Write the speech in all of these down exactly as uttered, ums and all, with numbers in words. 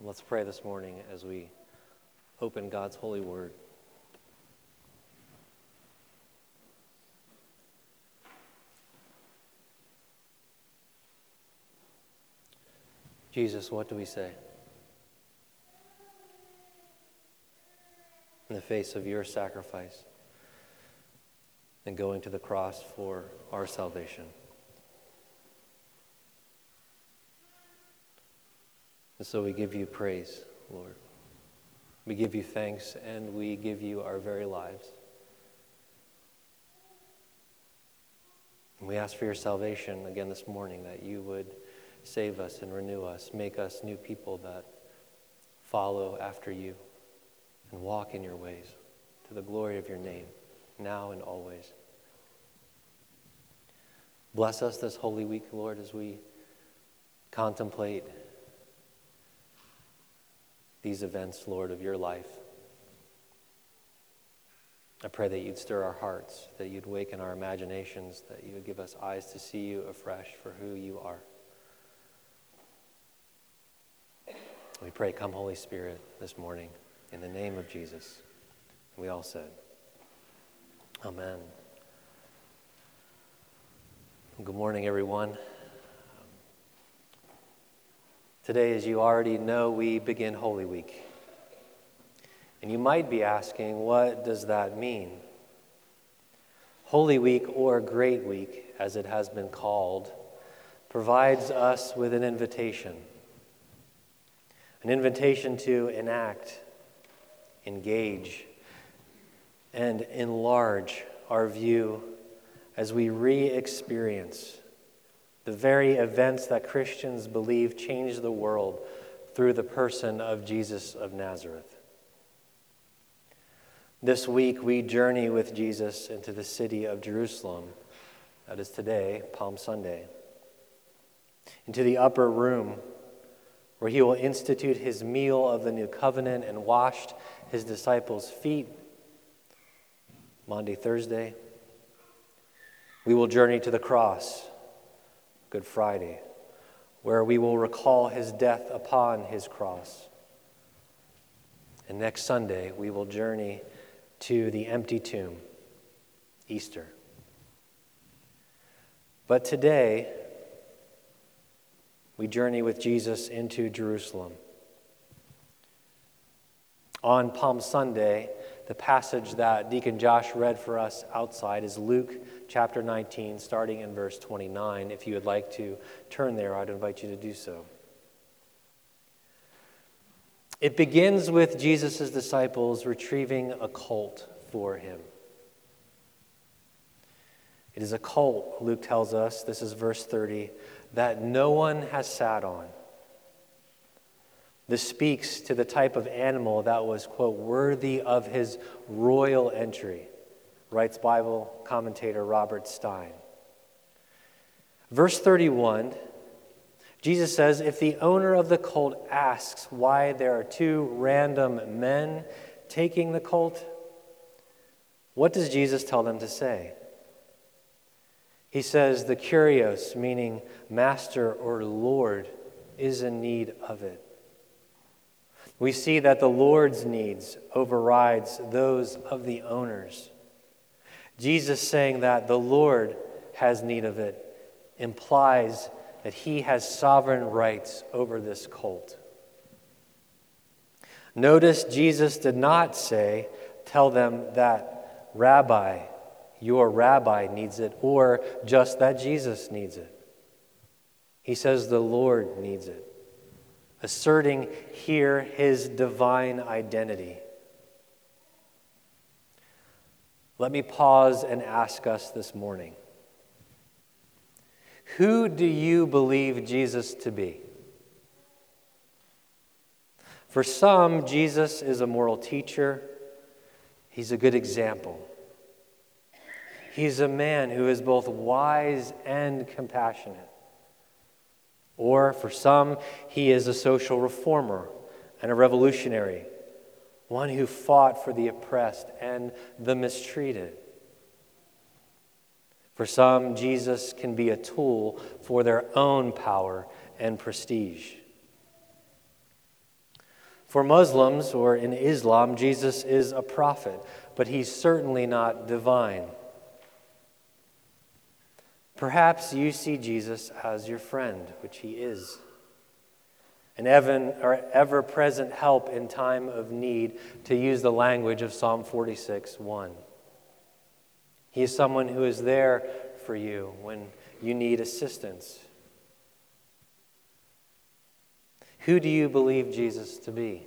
Let's pray this morning as we open God's holy word. Jesus, what do we say in the face of your sacrifice and going to the cross for our salvation? And so we give you praise, Lord. We give you thanks, and we give you our very lives. And we ask for your salvation again this morning, that you would save us and renew us, make us new people that follow after you and walk in your ways to the glory of your name, now and always. Bless us this holy week, Lord, as we contemplate these events, Lord, of your life. I pray that you'd stir our hearts, that you'd waken our imaginations, that you would give us eyes to see you afresh for who you are. We pray, come Holy Spirit, this morning, in the name of Jesus. We all said, Amen. Good morning, everyone. Today, as you already know, we begin Holy Week. And you might be asking, what does that mean? Holy Week, or Great Week, as it has been called, provides us with an invitation. An invitation to enact, engage, and enlarge our view as we re-experience the very events that Christians believe changed the world through the person of Jesus of Nazareth. This week, we journey with Jesus into the city of Jerusalem. That is today, Palm Sunday. Into the upper room, where he will institute his meal of the new covenant and washed his disciples' feet. Maundy Thursday. We will journey to the cross, Good Friday, where we will recall his death upon his cross. And next Sunday, we will journey to the empty tomb, Easter. But today, we journey with Jesus into Jerusalem. On Palm Sunday, the passage that Deacon Josh read for us outside is Luke chapter nineteen, starting in verse twenty-nine. If you would like to turn there, I'd invite you to do so. It begins with Jesus' disciples retrieving a colt for him. It is a colt, Luke tells us, this is verse thirty, that no one has sat on. This speaks to the type of animal that was, quote, worthy of his royal entry, writes Bible commentator Robert Stein. Verse thirty-one, Jesus says, if the owner of the colt asks why there are two random men taking the colt, what does Jesus tell them to say? He says the kurios, meaning master or Lord, is in need of it. We see that the Lord's needs overrides those of the owners. Jesus saying that the Lord has need of it implies that he has sovereign rights over this colt. Notice Jesus did not say, tell them that Rabbi, your rabbi needs it, or just that Jesus needs it. He says the Lord needs it, asserting here his divine identity. Let me pause and ask us this morning, who do you believe Jesus to be? For some, Jesus is a moral teacher. He's a good example. He's a man who is both wise and compassionate. Or for some, he is a social reformer and a revolutionary, one who fought for the oppressed and the mistreated. For some, Jesus can be a tool for their own power and prestige. For Muslims, or in Islam, Jesus is a prophet, but he's certainly not divine. Perhaps you see Jesus as your friend, which he is, an ever-present help in time of need, to use the language of Psalm forty-six, one. He is someone who is there for you when you need assistance. Who do you believe Jesus to be?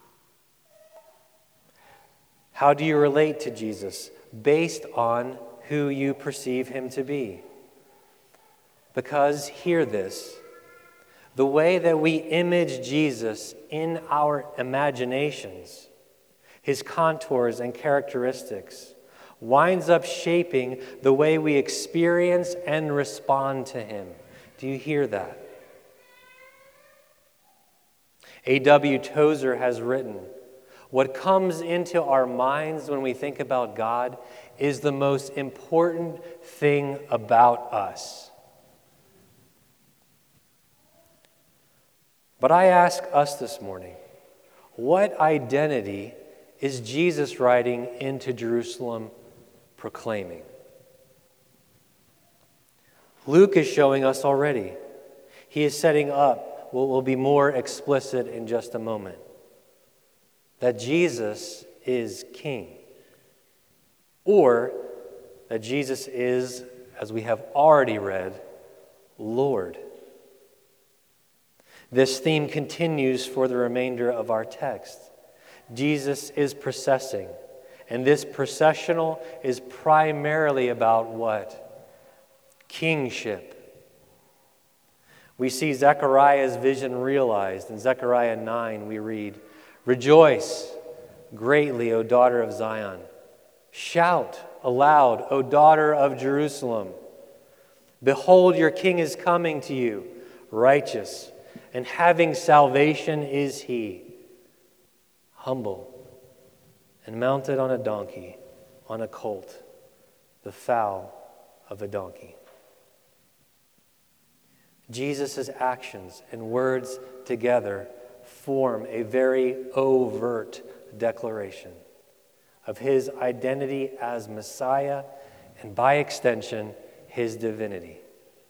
How do you relate to Jesus based on who you perceive him to be? Because, hear this, the way that we image Jesus in our imaginations, his contours and characteristics, winds up shaping the way we experience and respond to him. Do you hear that? A W Tozer has written, "What comes into our minds when we think about God is the most important thing about us." But I ask us this morning, what identity is Jesus riding into Jerusalem proclaiming? Luke is showing us already. He is setting up what will be more explicit in just a moment, that Jesus is King, or that Jesus is, as we have already read, Lord. This theme continues for the remainder of our text. Jesus is processing, and this processional is primarily about what? Kingship. We see Zechariah's vision realized. In Zechariah nine, we read, "Rejoice greatly, O daughter of Zion. Shout aloud, O daughter of Jerusalem. Behold, your king is coming to you, righteous, and having salvation is he, humble, and mounted on a donkey, on a colt, the foal of a donkey." Jesus' actions and words together form a very overt declaration of his identity as Messiah and, by extension, his divinity.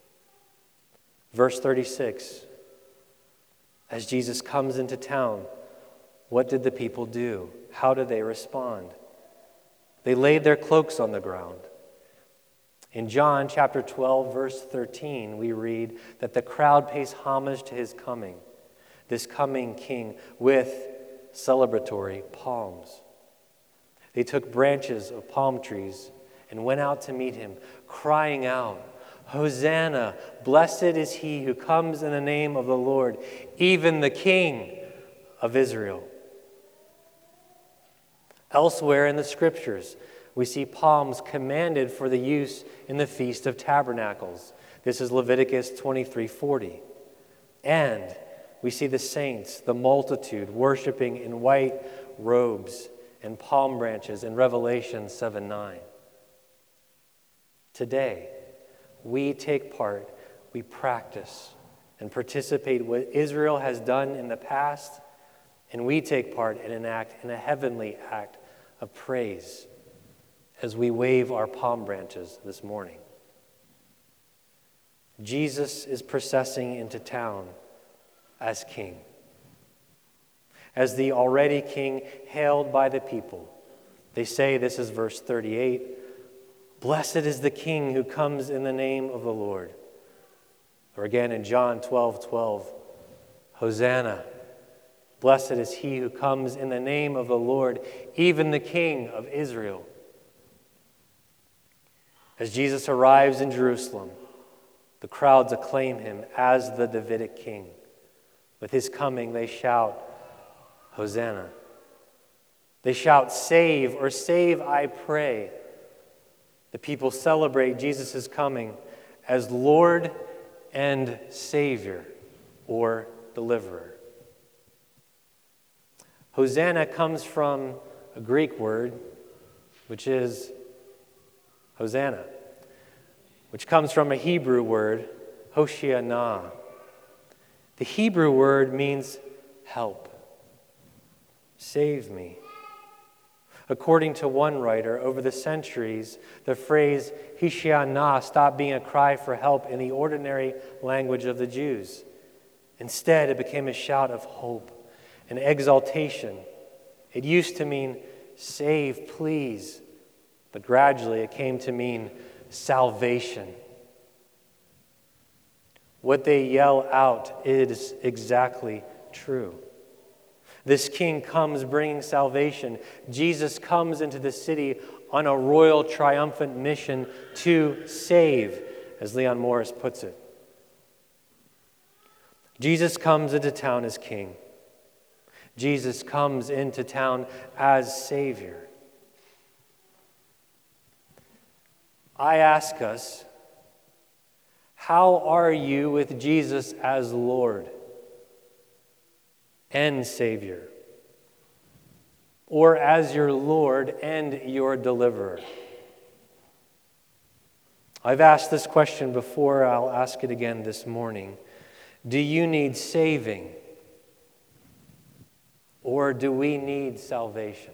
Verse thirty-six, as Jesus comes into town, what did the people do? How did they respond? They laid their cloaks on the ground. In John chapter twelve, verse thirteen, we read that the crowd pays homage to his coming, this coming king, with celebratory palms. They took branches of palm trees and went out to meet him, crying out, "Hosanna, blessed is he who comes in the name of the Lord, even the King of Israel." Elsewhere in the Scriptures, we see palms commanded for the use in the Feast of Tabernacles. This is Leviticus twenty-three forty. And we see the saints, the multitude, worshiping in white robes and palm branches in Revelation seven nine. Today, we take part, we practice, and participate what Israel has done in the past, and we take part in an act, in a heavenly act of praise as we wave our palm branches this morning. Jesus is processing into town as king, as the already king hailed by the people. They say, this is verse thirty-eight, "Blessed is the king who comes in the name of the Lord." Or again in John twelve twelve, "Hosanna, blessed is he who comes in the name of the Lord, even the King of Israel." As Jesus arrives in Jerusalem, the crowds acclaim him as the Davidic king. With his coming, they shout, "Hosanna." They shout, "Save," or "Save, I pray." The people celebrate Jesus' coming as Lord and Savior, or Deliverer. Hosanna comes from a Greek word, which is Hosanna, which comes from a Hebrew word, Hoshianah. The Hebrew word means help, save me. According to one writer, over the centuries, the phrase Hishiana stopped being a cry for help in the ordinary language of the Jews. Instead, it became a shout of hope and exaltation. It used to mean, save, please, but gradually it came to mean salvation. What they yell out is exactly true. This king comes bringing salvation. Jesus comes into the city on a royal triumphant mission to save, as Leon Morris puts it. Jesus comes into town as king. Jesus comes into town as Savior. I ask us, how are you with Jesus as Lord and Savior, or as your Lord and your deliverer? I've asked this question before. I'll ask it again this morning. Do you need saving, or do we need salvation?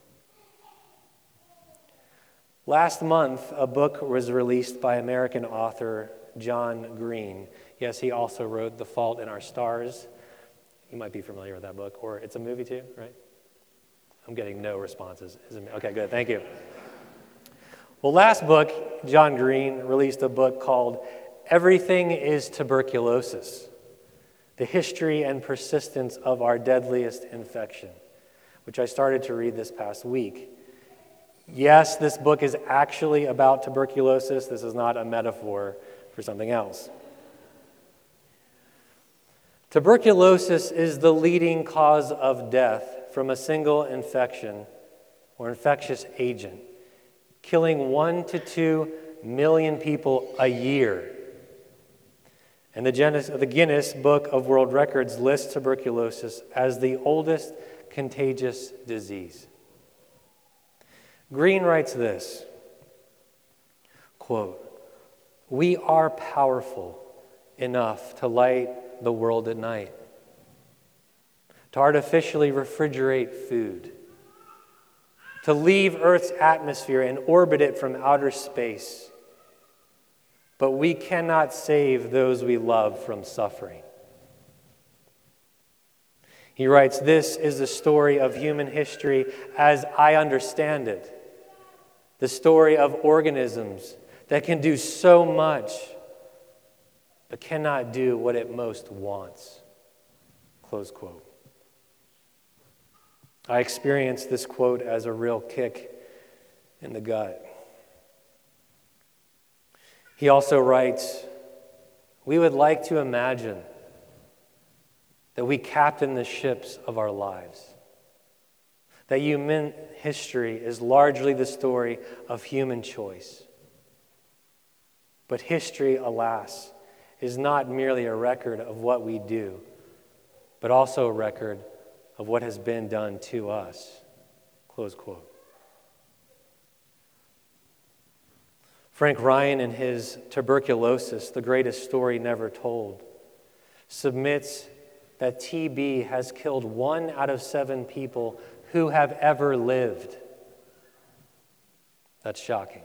Last month, a book was released by American author John Green. Yes, he also wrote The Fault in Our Stars. You might be familiar with that book, or it's a movie too, right? I'm getting no responses. Okay, good, thank you. Well, last book, John Green released a book called Everything is Tuberculosis: The History and Persistence of Our Deadliest Infection, which I started to read this past week. Yes, this book is actually about tuberculosis. This is not a metaphor for something else. Tuberculosis is the leading cause of death from a single infection or infectious agent, killing one to two million people a year. And the Guinness, the Guinness Book of World Records lists tuberculosis as the oldest contagious disease. Green writes this, quote, "We are powerful enough to light the world at night, to artificially refrigerate food, to leave Earth's atmosphere and orbit it from outer space. But we cannot save those we love from suffering." He writes, "This is the story of human history as I understand it. The story of organisms that can do so much, but cannot do what it most wants." Close quote. I experienced this quote as a real kick in the gut. He also writes, "We would like to imagine that we captain the ships of our lives, that human history is largely the story of human choice. But history, alas, is not merely a record of what we do, but also a record of what has been done to us." Close quote. Frank Ryan, in his Tuberculosis, the Greatest Story Never Told, submits that T B has killed one out of seven people who have ever lived. That's shocking.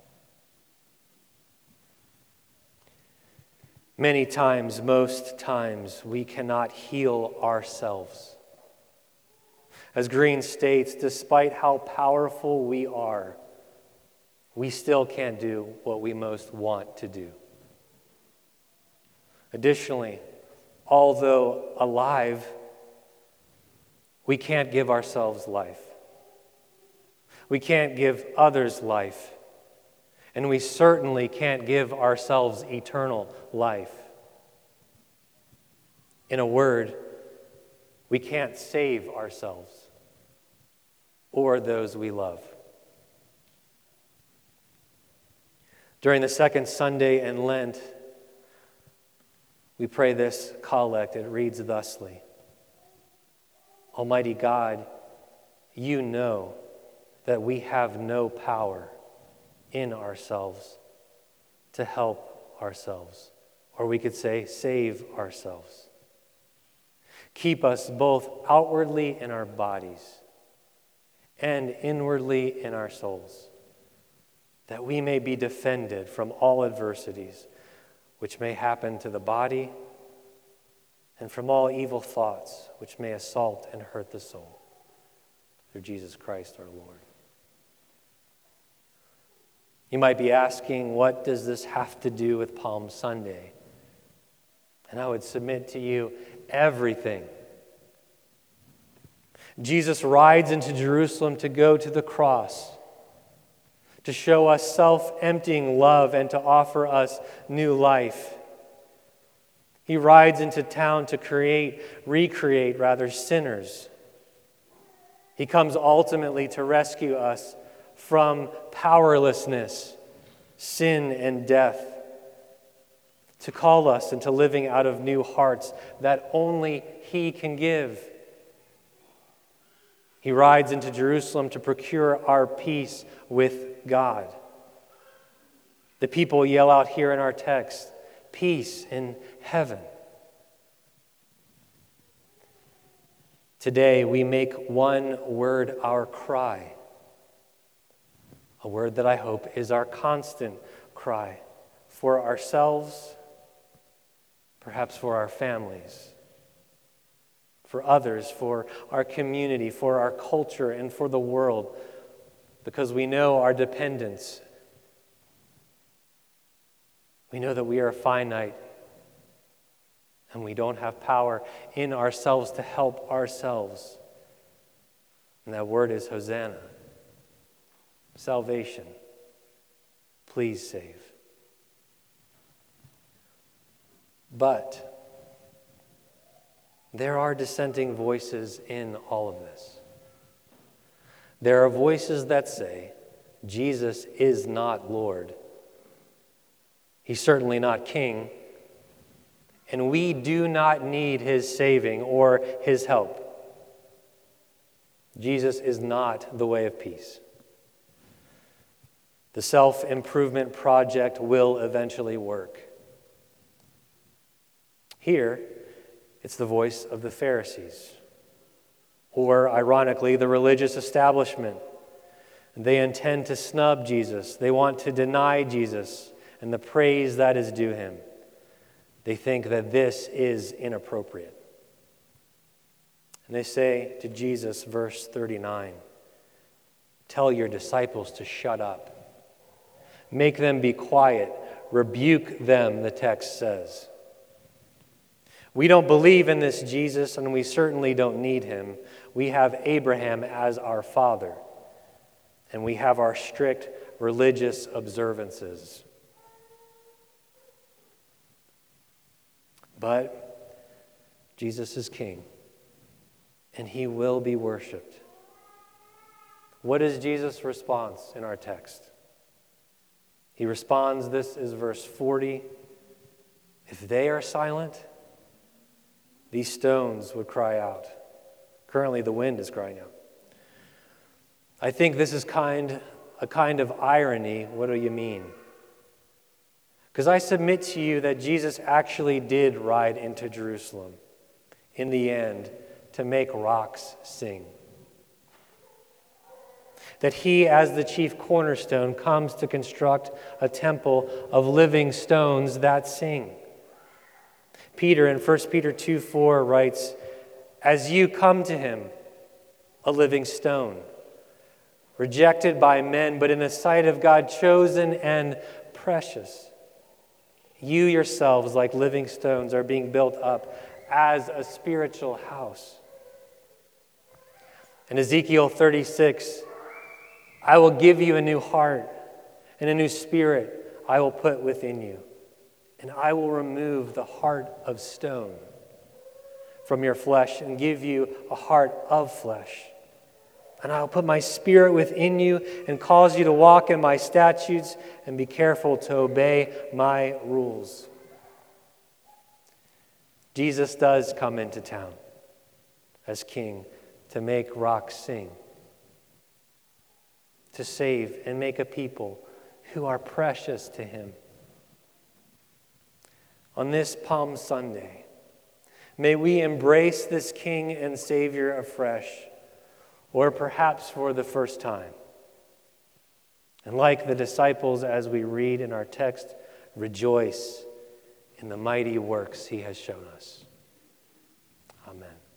Many times, most times, we cannot heal ourselves. As Green states, despite how powerful we are, we still can't do what we most want to do. Additionally, although alive, we can't give ourselves life. We can't give others life. And we certainly can't give ourselves eternal life. In a word, we can't save ourselves or those we love. During the second Sunday in Lent, we pray this collect. It reads thusly: "Almighty God, you know that we have no power in ourselves to help ourselves," or we could say, save ourselves. Keep us both outwardly in our bodies and inwardly in our souls, that we may be defended from all adversities which may happen to the body, and from all evil thoughts which may assault and hurt the soul. Through Jesus Christ our Lord. You might be asking, what does this have to do with Palm Sunday? And I would submit to you, everything. Jesus rides into Jerusalem to go to the cross, to show us self-emptying love and to offer us new life. He rides into town to create, recreate, rather, sinners. He comes ultimately to rescue us from powerlessness, sin, and death, to call us into living out of new hearts that only He can give. He rides into Jerusalem to procure our peace with God. The people yell out here in our text, peace in heaven. Today we make one word our cry, a word that I hope is our constant cry for ourselves, perhaps for our families, for others, for our community, for our culture, and for the world, because we know our dependence. We know that we are finite and we don't have power in ourselves to help ourselves. And that word is Hosanna. Salvation. Please save. But there are dissenting voices in all of this. There are voices that say, Jesus is not Lord. He's certainly not King. And we do not need His saving or His help. Jesus is not the way of peace. The self-improvement project will eventually work. Here, it's the voice of the Pharisees, or, ironically, the religious establishment. They intend to snub Jesus. They want to deny Jesus and the praise that is due Him. They think that this is inappropriate. And they say to Jesus, verse thirty-nine, tell your disciples to shut up. Make them be quiet. Rebuke them, the text says. We don't believe in this Jesus, and we certainly don't need Him. We have Abraham as our father, and we have our strict religious observances. But Jesus is King, and He will be worshiped. What is Jesus' response in our text? He responds, this is verse forty, if they are silent, these stones would cry out. Currently, the wind is crying out. I think this is kind, a kind of irony. What do you mean? Because I submit to you that Jesus actually did ride into Jerusalem in the end to make rocks sing. That He, as the chief cornerstone, comes to construct a temple of living stones that sing. Peter in First Peter two four writes, as you come to Him, a living stone, rejected by men, but in the sight of God, chosen and precious. You yourselves, like living stones, are being built up as a spiritual house. In Ezekiel thirty-six, I will give you a new heart, and a new spirit I will put within you. And I will remove the heart of stone from your flesh and give you a heart of flesh. And I will put my spirit within you and cause you to walk in my statutes and be careful to obey my rules. Jesus does come into town as King to make rocks sing, to save and make a people who are precious to Him. On this Palm Sunday, May we embrace this King and Savior afresh, or perhaps for the first time. And like the disciples, as we read in our text, rejoice in the mighty works he has shown us. Amen.